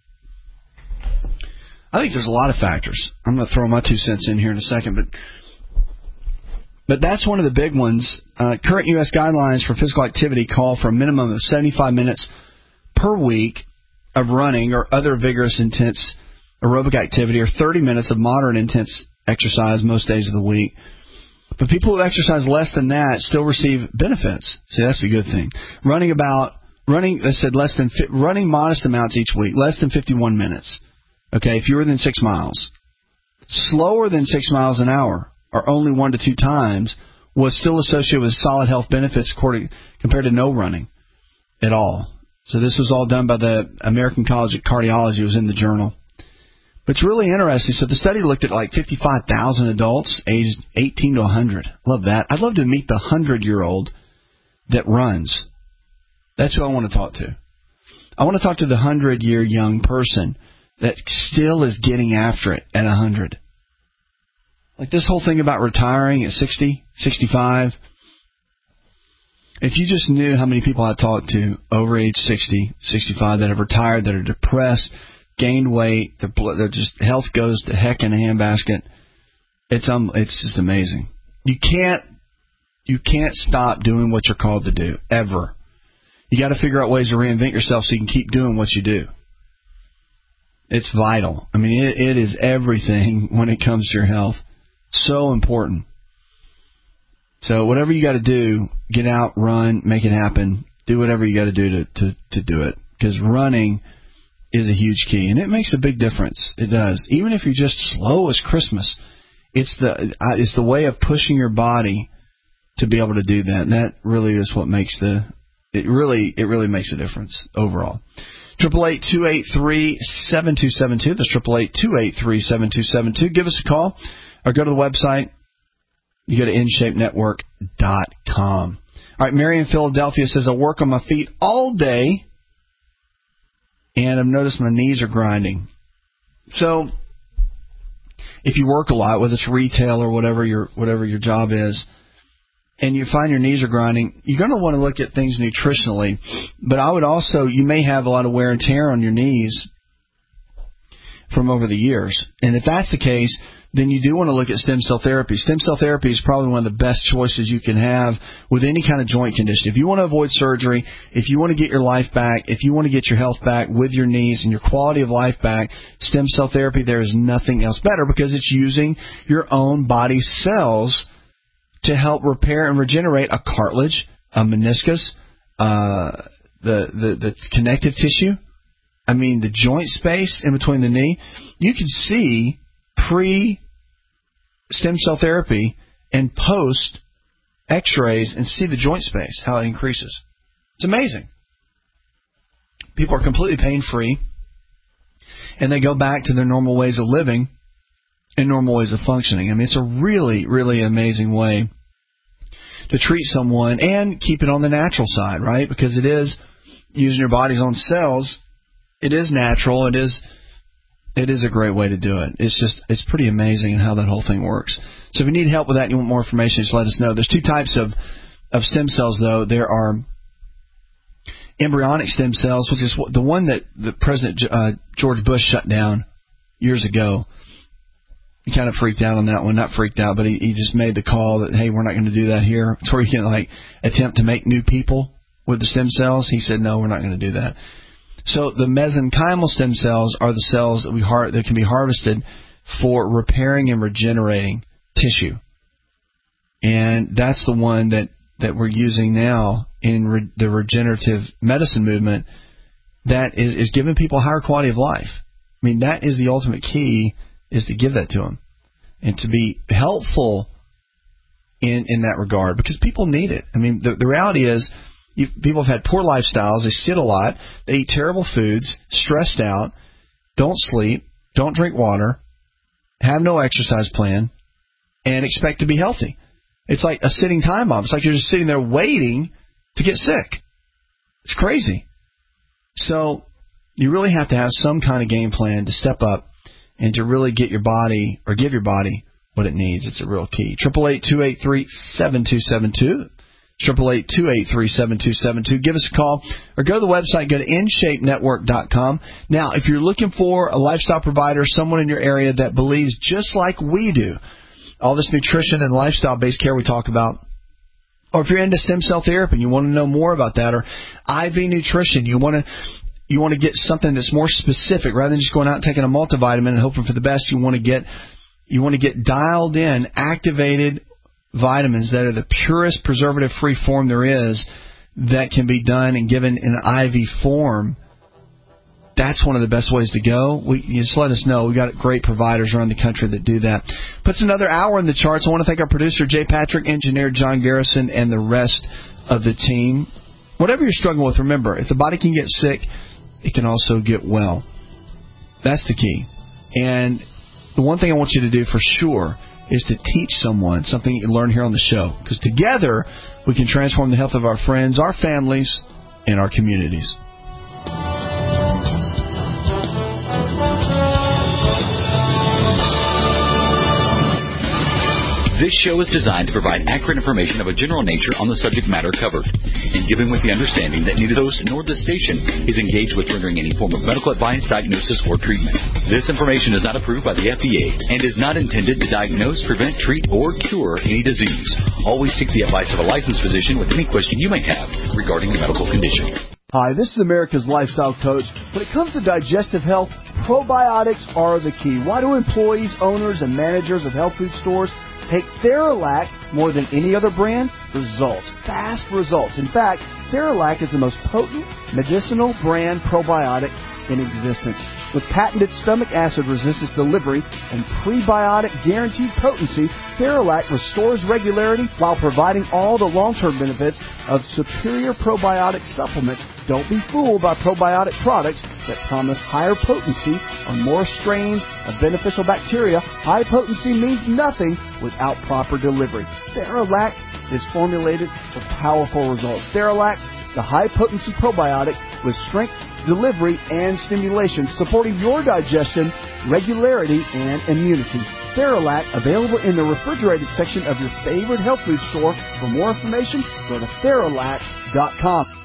I think there's a lot of factors. I'm going to throw my two cents in here in a second, but but that's one of the big ones. Uh, current U S guidelines for physical activity call for a minimum of seventy-five minutes per week of running or other vigorous, intense aerobic activity, or thirty minutes of moderate, intense exercise most days of the week. But people who exercise less than that still receive benefits. See, that's a good thing. Running about, running, they said less than, running modest amounts each week, less than fifty-one minutes. Okay, fewer than six miles. Slower than six miles an hour, or only one to two times, was still associated with solid health benefits according, compared to no running at all. So this was all done by the American College of Cardiology. It was in the journal. But it's really interesting. So the study looked at like fifty-five thousand adults aged eighteen to one hundred. Love that. I'd love to meet the one hundred-year-old that runs. That's who I want to talk to. I want to talk to the one hundred-year young person that still is getting after it at one hundred. Like this whole thing about retiring at sixty, sixty-five. If you just knew how many people I talked to over age sixty, sixty-five that have retired, that are depressed, gained weight, their, their just health goes to heck in a handbasket. It's um, it's just amazing. You can't, you can't stop doing what you're called to do ever. You got to figure out ways to reinvent yourself so you can keep doing what you do. It's vital. I mean, it, it is everything when it comes to your health. So important. So whatever you got to do, get out, run, make it happen. Do whatever you got to do to to to do it, because running is a huge key, and it makes a big difference. It does. Even if you're just slow as Christmas, it's the it's the way of pushing your body to be able to do that. And that really is what makes the it really it really makes a difference overall. Triple eight two eight three seven two seven two. That's triple eight two eight three seven two seven two. Give us a call or go to the website. You go to in shape network dot com. All right, Mary in Philadelphia says, I work on my feet all day, and I've noticed my knees are grinding. So if you work a lot, whether it's retail or whatever your whatever your job is, and you find your knees are grinding, you're going to want to look at things nutritionally. But I would also, you may have a lot of wear and tear on your knees from over the years. And if that's the case, then you do want to look at stem cell therapy. Stem cell therapy is probably one of the best choices you can have with any kind of joint condition. If you want to avoid surgery, if you want to get your life back, if you want to get your health back with your knees and your quality of life back, stem cell therapy, there is nothing else better, because it's using your own body cells to help repair and regenerate a cartilage, a meniscus, uh, the, the, the connective tissue, I mean, the joint space in between the knee, you can see pre-stem cell therapy and post x-rays and see the joint space, how it increases. It's amazing. People are completely pain-free, and they go back to their normal ways of living and normal ways of functioning. I mean, it's a really, really amazing way to treat someone and keep it on the natural side, right? Because it is using your body's own cells. It is natural. It is it is a great way to do it. It's just, it's pretty amazing how that whole thing works. So if you need help with that and you want more information, just let us know. There's two types of, of stem cells, though. There are embryonic stem cells, which is the one that the President uh, George Bush shut down years ago. He kind of freaked out on that one. Not freaked out, but he, he just made the call that, hey, we're not going to do that here. It's where you can, like, attempt to make new people with the stem cells. He said, no, we're not going to do that. So the mesenchymal stem cells are the cells that we har- that can be harvested for repairing and regenerating tissue. And that's the one that, that we're using now in re- the regenerative medicine movement that is, is giving people a higher quality of life. I mean, that is the ultimate key, is to give that to them and to be helpful in, in that regard, because people need it. I mean, the, the reality is, You, people have had poor lifestyles. They sit a lot. They eat terrible foods, stressed out, don't sleep, don't drink water, have no exercise plan, and expect to be healthy. It's like a sitting time bomb. It's like you're just sitting there waiting to get sick. It's crazy. So you really have to have some kind of game plan to step up and to really get your body, or give your body what it needs. It's a real key. eight eight eight, two eight three, seven two seven two. eight eight eight, two eight three, seven two seven two. Give us a call or go to the website, go to in shape network dot com. Now, if you're looking for a lifestyle provider, someone in your area that believes just like we do, all this nutrition and lifestyle-based care we talk about, or if you're into stem cell therapy and you want to know more about that, or I V nutrition, you want to you want to get something that's more specific rather than just going out and taking a multivitamin and hoping for the best. You want to get you want to get dialed in, activated vitamins that are the purest preservative-free form there is, that can be done and given in an I V form. That's one of the best ways to go. We, you just let us know. We've got great providers around the country that do that. Puts another hour in the charts. I want to thank our producer, Jay Patrick, engineer John Garrison, and the rest of the team. Whatever you're struggling with, remember, if the body can get sick, it can also get well. That's the key. And the one thing I want you to do for sure is to teach someone something you learn here on the show. Because together, we can transform the health of our friends, our families, and our communities. This show is designed to provide accurate information of a general nature on the subject matter covered, and given with the understanding that neither host nor the station is engaged with rendering any form of medical advice, diagnosis, or treatment. This information is not approved by the F D A and is not intended to diagnose, prevent, treat, or cure any disease. Always seek the advice of a licensed physician with any question you may have regarding a medical condition. Hi, this is America's Lifestyle Coach. When it comes to digestive health, probiotics are the key. Why do employees, owners, and managers of health food stores take Theralac more than any other brand? Results. Fast results. In fact, Theralac is the most potent medicinal brand probiotic in existence. With patented stomach acid resistance delivery and prebiotic guaranteed potency, Theralac restores regularity while providing all the long-term benefits of superior probiotic supplements. Don't be fooled by probiotic products that promise higher potency or more strains of beneficial bacteria. High potency means nothing without proper delivery. Theralac is formulated for powerful results. Theralac, the high-potency probiotic with strength, delivery, and stimulation, supporting your digestion, regularity, and immunity. Theralac, available in the refrigerated section of your favorite health food store. For more information, go to Theralac dot com.